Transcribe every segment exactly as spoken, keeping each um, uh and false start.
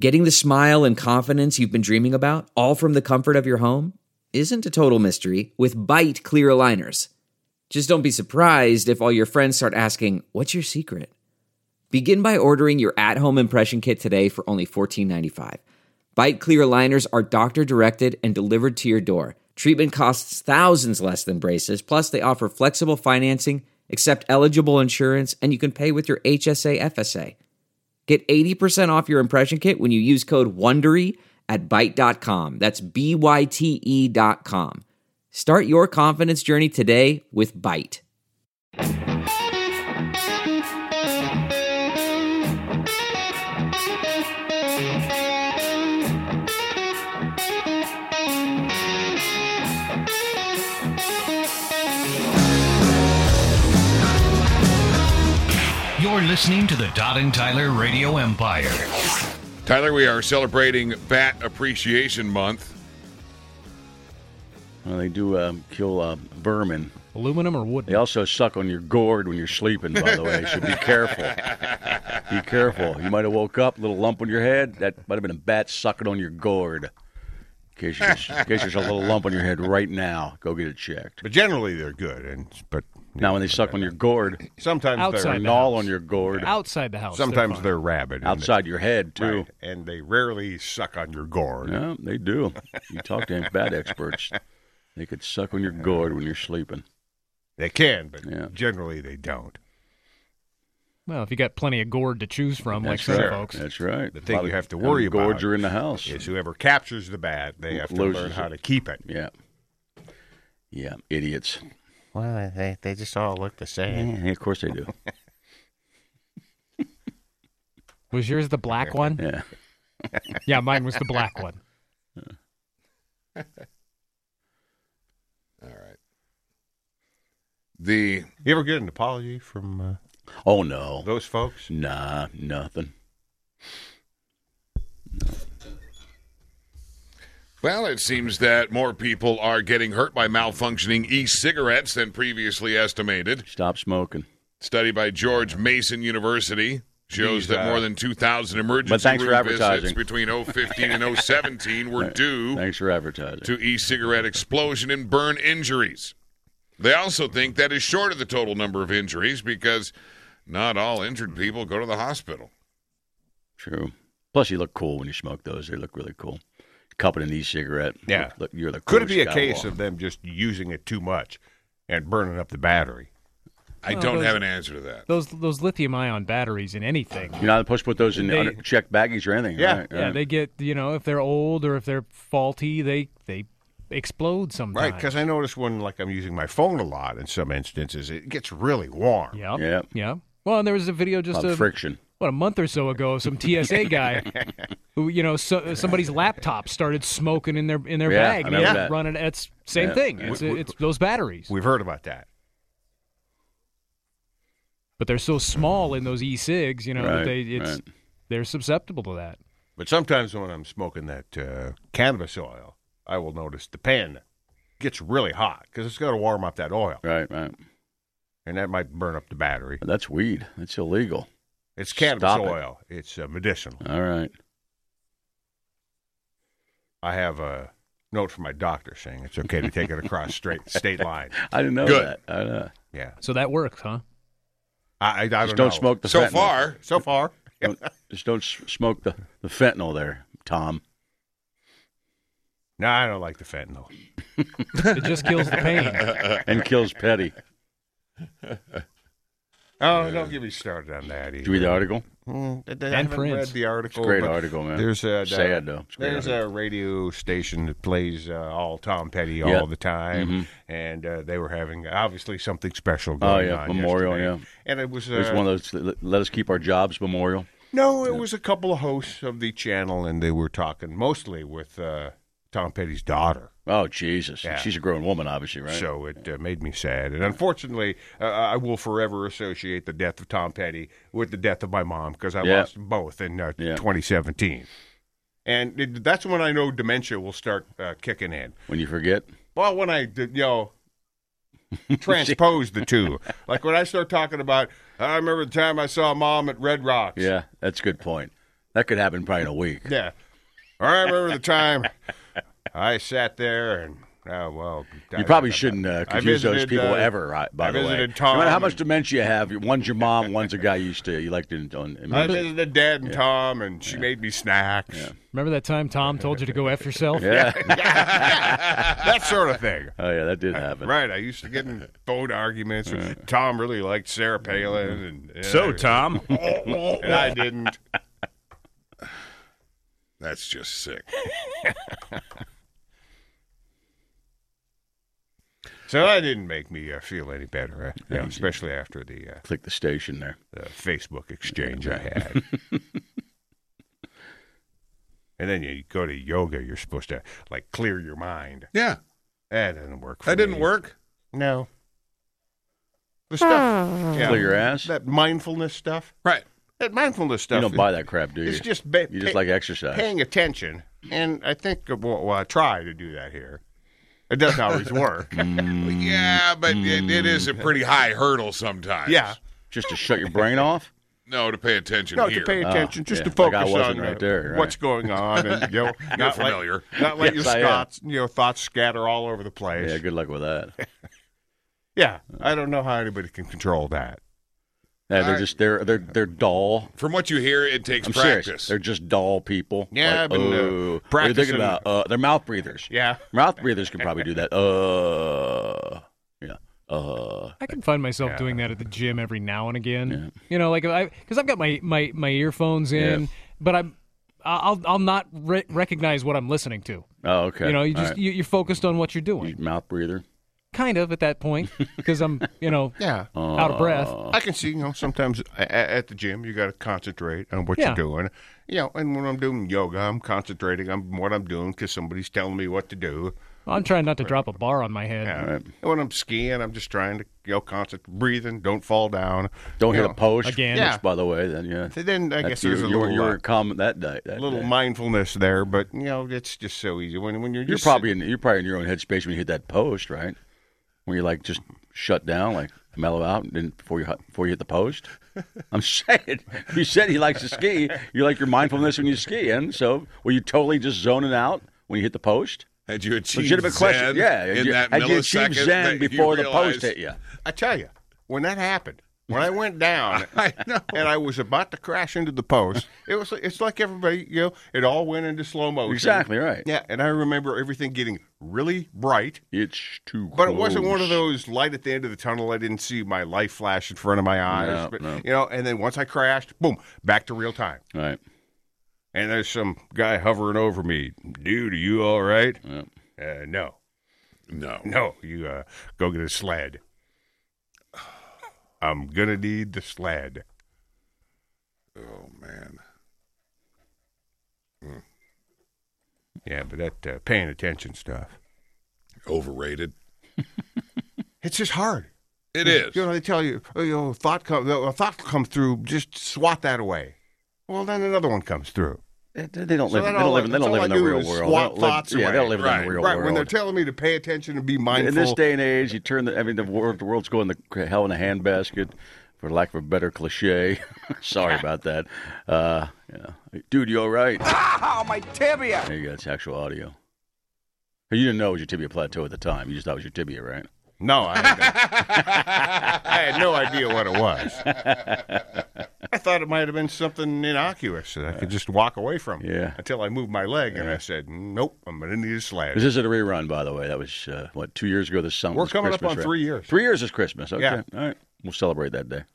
Getting the smile and confidence you've been dreaming about, all from the comfort of your home, isn't a total mystery with Byte clear aligners. Just don't be surprised if all your friends start asking, "What's your secret?" Begin by ordering your at-home impression kit today for only fourteen ninety-five. Byte clear aligners are doctor-directed and delivered to your door. Treatment costs thousands less than braces, plus they offer flexible financing, accept eligible insurance, and you can pay with your H S A F S A. Get eighty percent off your impression kit when you use code WONDERY at byte dot com. That's B Y T E dot com. Start your confidence journey today with Byte. You're listening to the Todd and Tyler Radio Empire. Tyler, we are celebrating Bat Appreciation Month. Well, they do uh, kill uh, vermin. Aluminum or wood? They also suck on your gourd when you're sleeping, by the way, so be careful. Be careful. You might have woke up, a little lump on your head. That might have been a bat sucking on your gourd. In case, you, in case there's a little lump on your head right now, go get it checked. But generally they're good. And but Now when they suck on your gourd, sometimes Outside they're the gnaw house. on your gourd. Outside the house. sometimes they're, they're rabid. and Outside your head, they- too. right, and they rarely suck on your gourd. Yeah, they do. You talk to bat experts. They could suck on your gourd when you're sleeping. They can, but Yeah. generally they don't. Well, if you got plenty of gourd to choose from, like That's some right. folks. That's right. The A thing lot you of- have to how many worry about gourds are in the house. is whoever captures the bat, they have to Loses learn how it. to keep it. Yeah. Yeah, idiots. Well, they, they just all look the same. Yeah, of course they do. Was yours the black one? Yeah. Yeah, mine was the black one. All right. The You ever get an apology from uh, Oh, no. those folks? Nah, nothing. Well, it seems that more people are getting hurt by malfunctioning e-cigarettes than previously estimated. Stop smoking. Study by George Mason University shows These, that uh, more than two thousand But emergency thanks for room visits advertising. between oh fifteen and oh seventeen were due Thanks for advertising. to e-cigarette explosion and burn injuries. They also think that is short of the total number of injuries because not all injured people go to the hospital. True. Plus, you look cool when you smoke those. They look really cool. Cupping an e-cigarette. Yeah. Look, look, you're the Could it coolest be a guy case alive. of them just using it too much and burning up the battery? I Well, don't those- have an answer to that. Those those lithium ion batteries in anything. You're not supposed to put those in They- unchecked baggies or anything. Yeah, right? Yeah, right. they get, you know, if they're old or if they're faulty, they they explode sometimes. Right, because I notice when like I'm using my phone a lot in some instances, it gets really warm. Yep. Yeah. Yeah. Well, and there was a video A just lot of a, friction. what, a month or so ago of some T S A guy who, you know, so, somebody's laptop started smoking in their in their Yeah, bag. I and remember they that. running. It's same Yeah. thing. It's, We- we- it's those batteries. We've heard about that. But they're so small in those e-cigs, you know, that Right, they it's right. they're susceptible to that. But sometimes when I'm smoking that uh, cannabis oil, I will notice the pan gets really hot because it's got to warm up that oil, Right, right. and that might burn up the battery. But that's weed. That's illegal. It's cannabis Stop it. oil. It's uh, medicinal. All right. I have a note from my doctor saying it's okay to take it across straight state line. I didn't know Good. that. I know. Yeah, So that works, huh? I, I, I don't Just don't know. smoke the So fentanyl. far, So far, Don't, just don't s- smoke the, the fentanyl there, Tom. no, I don't like the fentanyl. It just kills the pain. And kills Petty. Oh, don't get me started on that. Did you read the article? Mm, I And haven't Prince. read the article. It's a great but article, man. There's a Sad, though. It's a great There's article. a radio station that plays uh, all Tom Petty Yep. all the time, Mhm. and uh, they were having obviously something special Oh, going yeah, on. memorial, yesterday. yeah. And it was uh, It was one of those let- let us keep our jobs memorial. no, it was a couple of hosts of the channel, and they were talking mostly with uh, Tom Petty's daughter. Oh, Jesus. Yeah. She's a grown woman, obviously, right? So it uh, made me sad. And unfortunately, uh, I will forever associate the death of Tom Petty with the death of my mom because I Yeah. lost them both in uh, Yeah. twenty seventeen. And it, that's when I know dementia will start uh, kicking in. When you forget. Well, when I, did, you know, transpose the two. Like when I start talking about, I remember the time I saw Mom at Red Rocks. Yeah, that's a good point. That could happen probably in a week. Yeah. I remember the time I sat there and, oh, well. You I, probably I, shouldn't uh, I confuse those visited, people uh, ever, right, by I the way. visited No Tom matter how much and- dementia you have, one's your mom, one's a guy you used to, you liked to. On, I visited Dad and Tom, and she made me snacks. Yeah. Remember that time Tom told you to go F yourself? Yeah. That sort of thing. Oh, yeah, that did happen. Right. I used to get in phone arguments. With Tom really liked Sarah Palin. And, and So, Tom. And I didn't. That's just sick. So that didn't make me uh, feel any better, uh, you know, especially after the, uh, Click the station there. the Facebook exchange I had. And then you go to yoga, you're supposed to, like, clear your mind. Yeah. That didn't work for That me. didn't work. No. The stuff. Yeah, Clear your ass? That mindfulness stuff. Right. That mindfulness stuff. You don't buy that crap, do you? It's just ba- You just pay- like exercise. paying attention. And I think, uh, well, well, I try to do that here. It doesn't always work. Yeah, but it, it is a pretty high hurdle sometimes. Yeah. Just to shut your brain off? No, to pay attention No, here. to pay attention, Oh, just yeah, to focus like I wasn't on right uh, there, right. what's going on, and you know, You're not familiar. Let, not let Yes, your I am. thoughts, you know, thoughts scatter all over the place. Yeah, good luck with that. Yeah, I don't know how anybody can control that. Yeah, they're Alright. just they're they're they're dull. From what you hear, it takes I'm practice. serious. They're just dull people. Yeah, like, I've been, uh, oh, what are you practicing- thinking about? Uh, they're mouth breathers. Yeah, Mouth breathers can probably do that. Uh, yeah. Uh, I can find myself Yeah. doing that at the gym every now and again. Yeah. You know, like if I because I've got my, my, my earphones in, Yeah. but I'm I'll I'll not re- recognize what I'm listening to. oh, okay. You know, you All just right. you, you're focused on what you're doing. You mouth breather. Kind of at that point because I'm you know yeah. out of breath. I can see, you know, sometimes a- a- at the gym you got to concentrate on what Yeah. you're doing. You know, and when I'm doing yoga, I'm concentrating on what I'm doing because somebody's telling me what to do. I'm trying not to drop a bar on my head. Yeah. Right. And when I'm skiing, I'm just trying to, you know, concentrate, breathing, don't fall down. Don't You hit know, a post. Again. Yeah. Which, by the way, then yeah. So then I That's guess there's you, a you, were- little, you uh, were calm that day. That little day. mindfulness there, but you know, it's just so easy when when you're You're just probably in you're probably in your own headspace when you hit that post, right? When you like just shut down, like mellow out, and then before you before you hit the post. I'm saying, you said he likes to ski. You like your mindfulness when you ski, and so were you totally just zoning out when you hit the post? Had you achieved Legitimate zen question. Yeah, in had you, that had you achieved millisecond zen that you before the realized- post hit you? I tell you, when that happened, when I went down, I know. and I was about to crash into the post, it was it's like everybody, you know, it all went into slow motion. Exactly right. Yeah, and I remember everything getting really bright, It's too. but it wasn't one of close. those light at the end of the tunnel. I didn't see my life flash in front of my eyes, No, but no. you know. And then once I crashed, boom, back to real time. Right. And there's some guy hovering over me. Dude, are you all right? Yeah. Uh, no, No. no. You uh, go get a sled. I'm gonna need the sled. Oh, man. Yeah, but that uh, paying attention stuff, Overrated. it's just hard. It is. You know, they tell you, oh, you know, thought come, a thought comes through, just swat that away. Well, then another one comes through. They, they don't So live. then They don't all live. I- They that's don't all live I in the do real is world. swat They don't thoughts live, yeah, they don't away. live in Right, the real Right, world. when they're telling me to pay attention and be mindful. in this day and age, you turn the. I mean, the world, the world's going the hell in a handbasket, for lack of a better cliche. Sorry about that. Uh, yeah. Dude, you all right? Ow, my tibia! There you go. It's actual audio. You didn't know it was your tibia plateau at the time. You just thought it was your tibia, right? No, I had, I had no idea what it was. I thought it might have been something innocuous that I could just walk away from. Yeah. Until I moved my leg, and I said, nope, I'm going to need a sled. This isn't a rerun, by the way. That was, uh, what, two years ago this summer? We're this coming up Christmas, on right? three years. Three years is Christmas. Okay. Yeah. All right. We'll celebrate that day.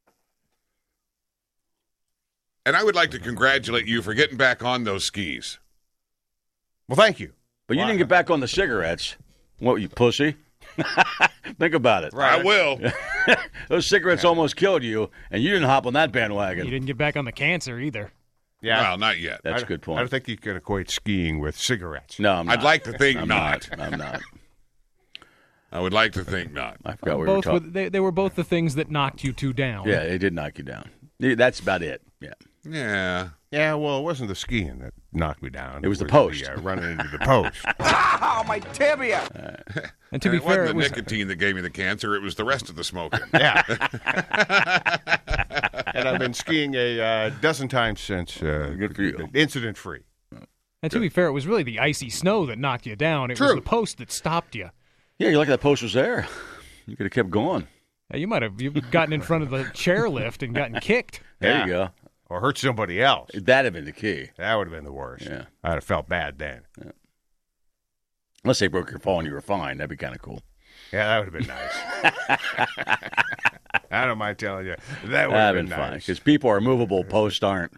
And I would like to congratulate you for getting back on those skis. Well, thank you. But you Wow. didn't get back on the cigarettes. What, you pussy? Think about it. I will. Those cigarettes almost killed you, and you didn't hop on that You bandwagon. didn't get back on the cancer either. Yeah. Well, not yet. That's I- a good I point. don't think you can equate skiing with cigarettes. No, I'm not. I'd like to think I'm not. I'm not. I would like to think not. I forgot what we were Both talking. were, they, they were both the things that knocked you two down. Yeah, they did knock you down. Yeah, that's about it. Yeah. Yeah. Yeah, well, it wasn't the skiing that knocked me down. It was the was post. uh, running into the post. Ow, my tibia! And to And be it fair, wasn't it the was nicotine that gave me the cancer. It was the rest of the smoking. Yeah. and I've been skiing a uh, dozen times since. Uh, Good for you. Incident free. And to be fair, it was really the icy snow that knocked you down. It was True. the post that stopped you. Yeah, you're lucky that post was there. You could have kept going. Yeah, you might have you've gotten in front of the chairlift and gotten kicked. There Yeah. you go. Or hurt somebody else. That'd have been the key. That would have been the worst. Yeah. I'd have felt bad then. Unless they broke your fall and you were fine. That'd be kind of cool. Yeah, that would have been nice. I don't mind telling you. That would have That'd been, been fine. nice. Because people are movable, posts aren't.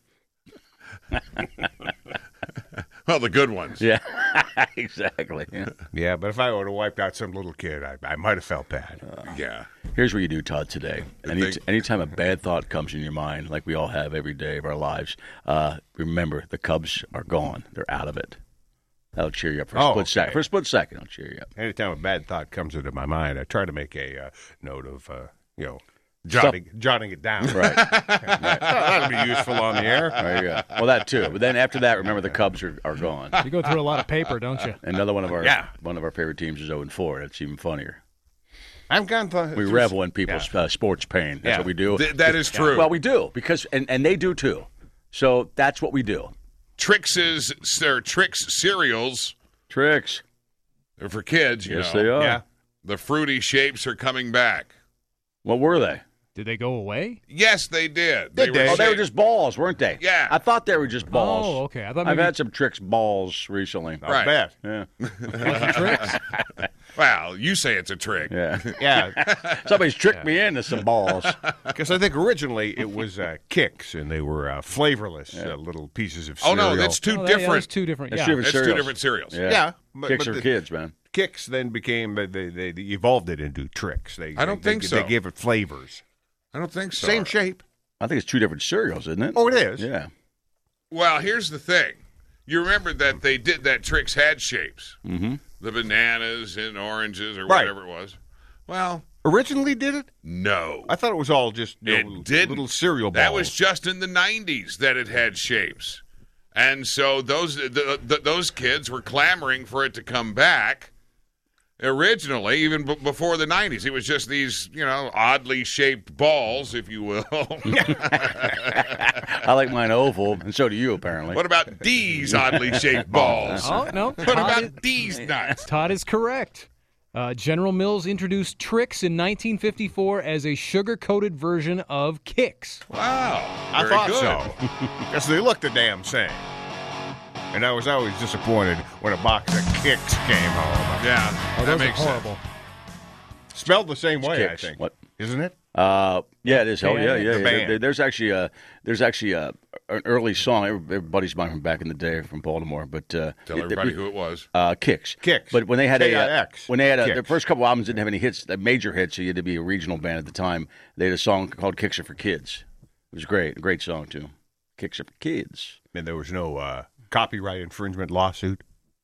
Well, the good ones. Yeah, exactly. Yeah. Yeah, but if I would have wiped out some little kid, I, I might have felt bad. Yeah. Here's what you do, Todd, today. Any, think- anytime a bad thought comes in your mind, like we all have every day of our lives, uh, remember the Cubs are gone. They're out of it. That'll cheer you up for a Oh, split okay. second. For a split second, I'll cheer you up. Anytime a bad thought comes into my mind, I try to make a uh, note of, uh, you know, jotting, jotting it down. Right. That'll be useful on the air. There you go. Well, that too. But then after that, remember the Cubs are, are gone. You go through a lot of paper, don't you? Another one of our Yeah. one of our favorite teams is oh and four. That's even funnier. I've gone th- We through- revel in people's Yeah. uh, sports pain. That's Yeah. what we do. Th- that is true. Well, we do because and, and they do too. So that's what we do. Trix's, their Trix cereals Tricks. are for kids, you Yes, know. they are. Yeah. The fruity shapes are coming back. What were they? Did they go away? Yes, they did. They did. Oh, they were shaped- just balls, weren't they? Yeah. I thought they were just balls. Oh, okay. I thought I've maybe had some Tricks balls recently. I'll Right. bet. Yeah. tricks. Well, you say it's a trick. Yeah. Yeah, Somebody's tricked me into some balls. because I think originally it was uh, Kicks, and they were uh, flavorless uh, little pieces of Oh, cereal. no, that's two Oh, that- yeah, different. that's two different. That's yeah. different That's two cereals. different cereals. Yeah. Yeah, but, Kicks but are the kids, man. Kicks then became they, they, they evolved it into Tricks. They, I don't they, think they, so. They gave it flavors. I don't think so. Same shape. I think it's two different cereals, isn't it? Oh, it is. Yeah. Well, here's the thing. You remember that they did that Trix had shapes. Mm-hmm. The bananas and oranges or Right. whatever it was. Well, Originally did it? no. I thought it was all just you know, It little, didn't. little cereal balls. That was just in the nineties that it had shapes. And so those the, the, those kids were clamoring for it to come back. Originally, even b- before the nineties, it was just these, you know, oddly shaped balls, if you will. I like mine oval, and so do you, apparently. What about these oddly shaped balls? Oh no. What Todd about is- these nuts? Todd is correct. Uh, General Mills introduced Trix in nineteen fifty-four as a sugar-coated version of Kicks. Wow. I very thought good. so. Because they looked the damn same. And I was always disappointed when a box of Kicks came home. Yeah, Oh, that those are makes horrible. sense. Spelled the same way, Kicks. I think. What? Isn't it? Uh, yeah, it is. Oh, yeah, yeah. The yeah. band. There- there's actually a there's actually a, an early song. Everybody's mine from back in the day from Baltimore, but uh, Tell it- everybody it- who it was. uh, Kicks. Kicks. But when they had a uh, K I X. when they had a, Kicks. their first couple albums didn't have any hits, uh, major hits. So you had to be a regional band at the time. They had a song called "Kicks Are for Kids." It was great, a great song too. Kicks Are for Kids. And there was no uh, copyright infringement lawsuit.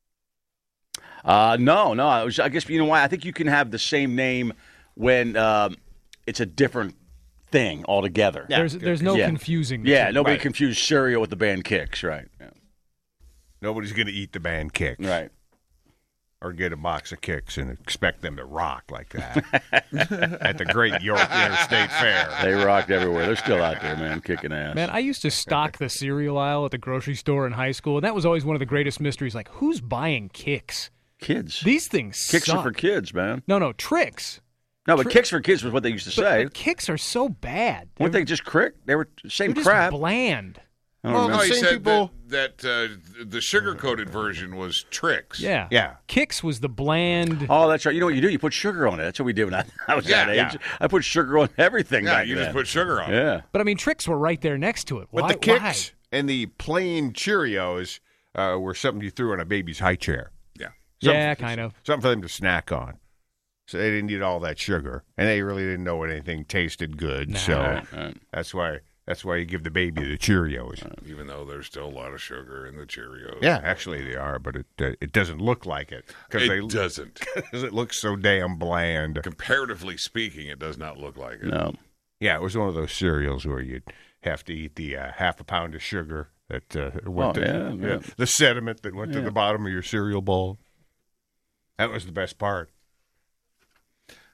Uh, no, no. I, was, I guess you know why. I think you can have the same name when um, it's a different thing altogether. There's there's no Yeah. confusing. the Yeah, two. nobody Right. confused cereal with the band Kicks, right? Yeah. Nobody's going to eat the band Kicks. Right. Or get a box of Kicks and expect them to rock like that at the Great York Interstate Fair. They rocked everywhere. They're still out there, man, kicking ass. Man, I used to stock the cereal aisle at the grocery store in high school, and that was always one of the greatest mysteries. Like, who's buying Kicks? Kids. These things Kicks suck. are for kids, man. No, no, Tricks. No, but Tri- Kicks for Kids was what they used to But, say. but Kicks are so bad. Weren't they just crick? They were same They're just crap. bland. I don't Well, remember. No, he same said people- that, that uh, the sugar-coated version was Trix. Yeah. Yeah. Kicks was the bland. Oh, that's right. You know what you do? You put sugar on it. That's what we did when I, I was Yeah, that yeah. age. I put sugar on everything Yeah, back you then. just put sugar on it. yeah. But I mean, Tricks were right there next to it. But Why, the Kicks and the plain Cheerios uh, were something you threw in a baby's high chair. Yeah. Why? Yeah, kind of. Something for them to snack on. So they didn't need all that sugar, and they really didn't know what anything tasted good. So Right, right. that's why that's why you give the baby the Cheerios. Even though there's still a lot of sugar in the Cheerios. Yeah, actually they are, but it uh, it doesn't look like it because It they doesn't. because it looks so damn bland. Comparatively speaking, it does not look like it. No. Yeah, it was one of those cereals where you'd have to eat the uh, half a pound of sugar that uh, went Oh, to yeah, yeah. the sediment that went to Yeah. the bottom of your cereal bowl. That was the best part.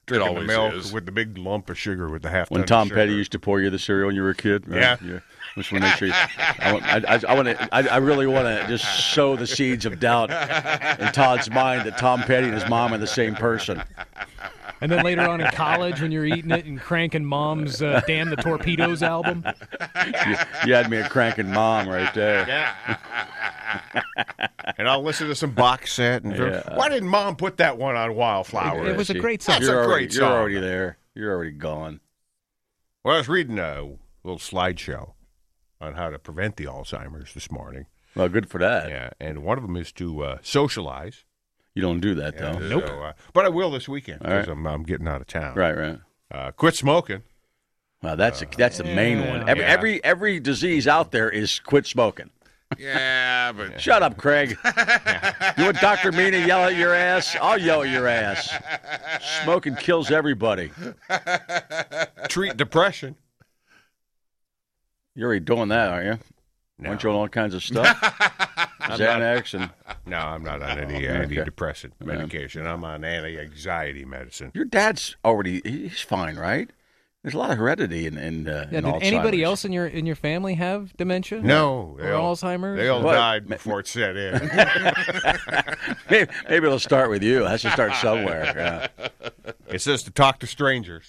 Drinking always the milk is. with the big lump of sugar with the half. When ton Tom of sugar. Petty used to pour you the cereal when you were a kid. Right? Yeah. yeah. Just want to make sure. You, I, want, I, I, I want to. I, I really want to just sow the seeds of doubt in Todd's mind that Tom Petty and his mom are the same person. And then later on in college, when you're eating it and cranking Mom's uh, "Damn the Torpedoes" album. You, you had me a cranking mom right there. Yeah. And I'll listen to some box set. And Yeah. Why didn't Mom put that one on Wildflower? It was a See, great song. That's You're a already, great You're song. already there. You're already gone. Well, I was reading a little slideshow on how to prevent the Alzheimer's this morning. Well, good for that. Yeah, and one of them is to uh, socialize. You don't do that though. Yeah, so, uh, but I will this weekend All right. because I'm, I'm getting out of town. Right, right. Uh, quit smoking. Well, that's a, that's the main one. Every Yeah. every every disease out there is quit smoking. Yeah, but Shut up, Craig. You want Doctor Meany yell at your ass? I'll yell at your ass. Smoking kills everybody. Treat depression. You're already doing that, aren't you? No. Aren't you on all kinds of stuff? Xanax and No, I'm not on any Okay. antidepressant medication. I'm on anti-anxiety medicine. your dad's already he's fine, right? There's a lot of heredity in in, uh, Yeah, in did Alzheimer's. anybody else in your in your family have dementia? No, they Or all, Alzheimer's? They all What? died before it set in. maybe, maybe it'll start with you. It has to start somewhere. Yeah. It says to talk to strangers.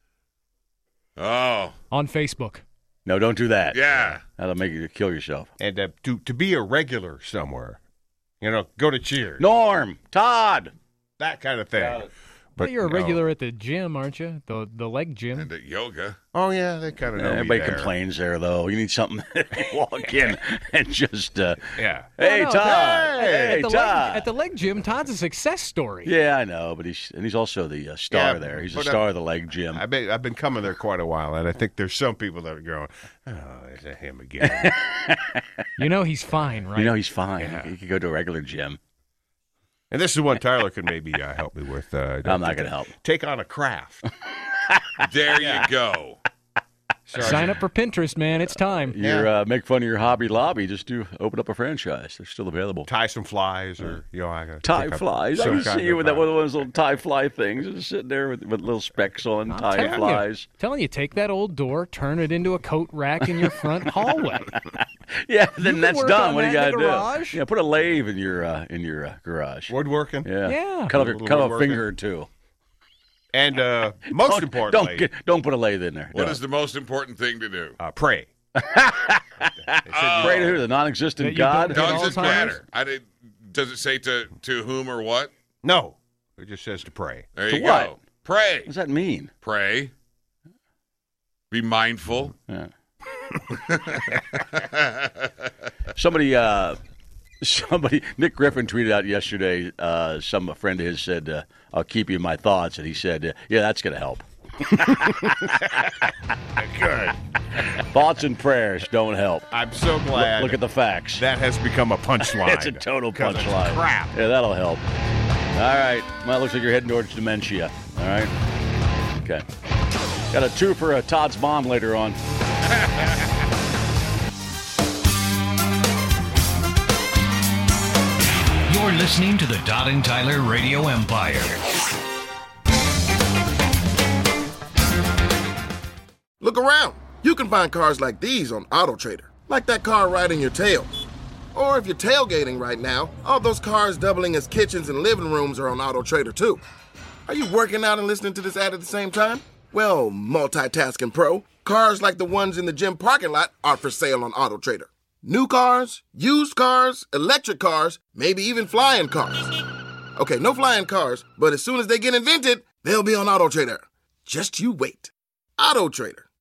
oh, On Facebook. No, don't do that. yeah. That'll make you kill yourself. And uh, to to be a regular somewhere, you know, go to Cheers, Norm, Todd. that kind of thing. But you're a no. regular at the gym, aren't you? The the leg gym. And at yoga. Oh yeah, they kind of know Everybody me there. complains there, though. You need something to walk in and just, uh, Yeah. hey, Oh, no, Todd. that- Hey, at, the Todd. leg, at the leg gym, Todd's a success story. Yeah, I know, but he's and he's also the uh, star Yeah, there. He's the but, uh, star of the leg gym. I've been I've been coming there quite a while, and I think there's some people that are going, "Oh, is that him again?" You know he's fine, right? You know, he's fine. Yeah. He, he could go to a regular gym. And this is one Tyler could maybe uh, help me with. Uh, I'm not going to help. Take on a craft. There you go. Sign up for Pinterest, man. It's time. You're uh, make fun of your Hobby Lobby. Just do open up a franchise. They're still available. Tie some flies, or you know, I gotta Tie pick up flies. I some can kind see you of, with that uh, one of those little tie fly things, just sitting there with, with little specks on. I'm tie telling flies. You, telling you, take that old door, turn it into a coat rack in your front hallway. Yeah, then can that's work done. on What do you that got in to the do? garage. Yeah, put a lathe in your uh, in your uh, garage. woodworking. Yeah, Yeah. cut off, A your- little cut off a woodworking. finger or two. And uh, most Don't- importantly, don't get, don't put a lathe in there. What No. is the most important thing to do? uh, pray. Pray to who? The non-existent That you God? don't get Doesn't Alzheimer's? matter. I did, does it say to, to whom or what? No, it just says to pray. There To you what? go. Pray. What does that mean? Pray. Be mindful. Yeah. Somebody, uh, somebody, Nick Griffin tweeted out yesterday. Uh, some a friend of his said, uh, "I'll keep you in my thoughts," and he said, uh, "Yeah, that's going to help." Good. Thoughts and prayers don't help. I'm so Look, glad. look at the facts. that has become a punchline. It's a total 'Cause it's punchline. crap. Yeah, that'll help. All right. Well, it looks like you're heading towards dementia. All right. Okay. Got a two for uh, Todd's mom later on. You're listening to the Todd and Tyler Radio Empire. Look around. You can find cars like these on AutoTrader, like that car riding your tail. Or if you're tailgating right now, all those cars doubling as kitchens and living rooms are on AutoTrader too. Are you working out and listening to this ad at the same time? Well, multitasking pro, cars like the ones in the gym parking lot are for sale on AutoTrader. New cars, used cars, electric cars, maybe even flying cars. Okay, no flying cars, but as soon as they get invented, they'll be on AutoTrader. Just you wait. AutoTrader.